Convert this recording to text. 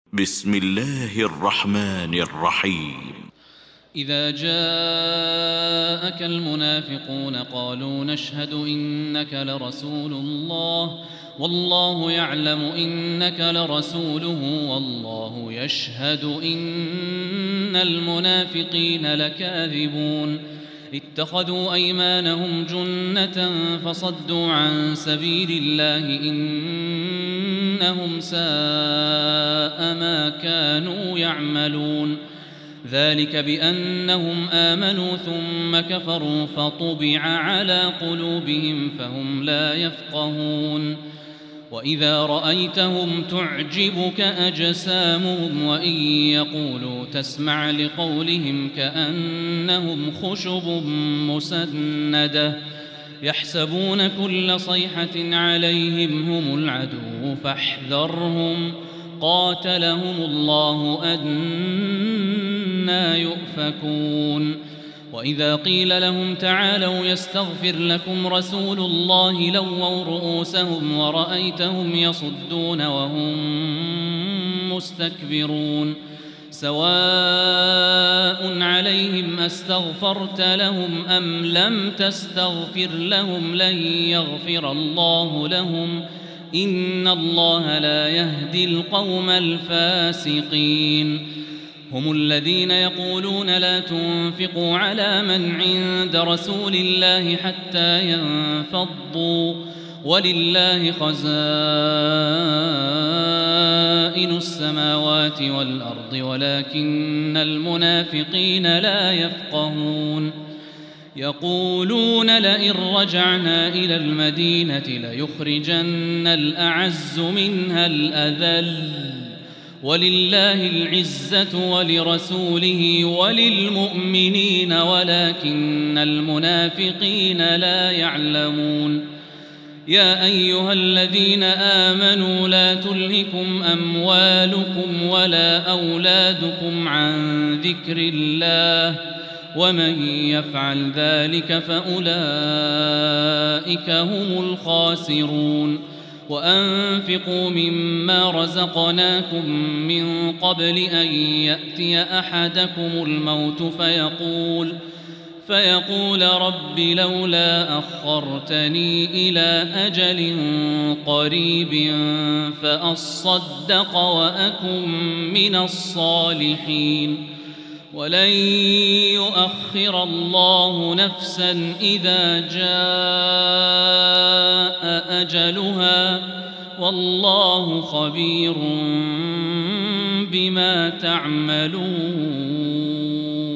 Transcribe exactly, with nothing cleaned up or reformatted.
بسم الله الرحمن الرحيم. إذا جاءك المنافقون قالوا نشهد إنك لرسول الله والله يعلم إنك لرسوله والله يشهد إن المنافقين لكاذبون اتخذوا أيمانهم جنة فصدوا عن سبيل الله إنهم ساء ما كانوا يعملون ذلك بأنهم آمنوا ثم كفروا فطبع على قلوبهم فهم لا يفقهون وإذا رأيتهم تعجبك أجسامهم وإن يقولوا تسمع لقولهم كأنهم خشب مسندة يحسبون كل صيحة عليهم هم العدو فاحذرهم قاتلهم الله أنى يؤفكون وإذا قيل لهم تعالوا يستغفر لكم رسول الله لووا رؤوسهم ورأيتهم يصدون وهم مستكبرون سواء عليهم أستغفرت لهم أم لم تستغفر لهم لن يغفر الله لهم إن الله لا يهدي القوم الفاسقين هم الذين يقولون لا تنفقوا على من عند رسول الله حتى ينفضوا ولله خزائن السماوات والأرض ولكن المنافقين لا يفقهون يقولون لئن رجعنا إلى المدينة ليخرجن الأعز منها الأذل ولله العزة ولرسوله وللمؤمنين ولكن المنافقين لا يعلمون يا أيها الذين آمنوا لا تلهكم أموالكم ولا أولادكم عن ذكر الله ومن يفعل ذلك فأولئك هم الخاسرون وأنفقوا مما رزقناكم من قبل أن يأتي أحدكم الموت فيقول فيقول رب لولا أخرتني إلى أجل قريب فأصدق وأكن من الصالحين ولن يؤخر الله نفسا إذا جاء أجلها والله خبير بما تعملون.